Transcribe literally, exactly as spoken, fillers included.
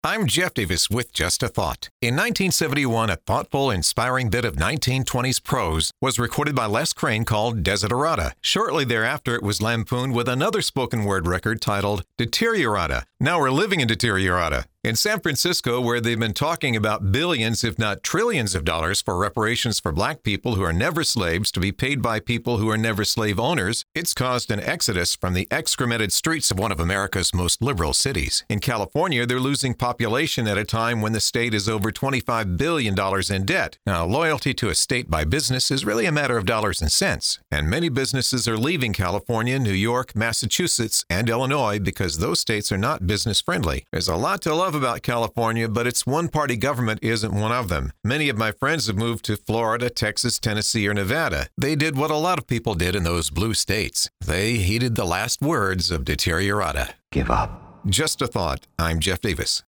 I'm Jeff Davis with Just a Thought. In nineteen seventy-one, a thoughtful, inspiring bit of nineteen twenties prose was recorded by Les Crane called Desiderata. Shortly thereafter, it was lampooned with another spoken word record titled Deteriorata. Now we're living in Deteriorata. In San Francisco, where they've been talking about billions, if not trillions of dollars for reparations for black people who are never slaves to be paid by people who are never slave owners, it's caused an exodus from the excremented streets of one of America's most liberal cities. In California, they're losing population at a time when the state is over twenty-five billion dollars in debt. Now, loyalty to a state by business is really a matter of dollars and cents, and many businesses are leaving California, New York, Massachusetts, and Illinois because those states are not business-friendly. There's a lot to love about California, but its one-party government isn't one of them. Many of my friends have moved to Florida, Texas, Tennessee, or Nevada. They did what a lot of people did in those blue states. They heeded the last words of Deteriorata. Give up. Just a Thought. I'm Jeff Davis.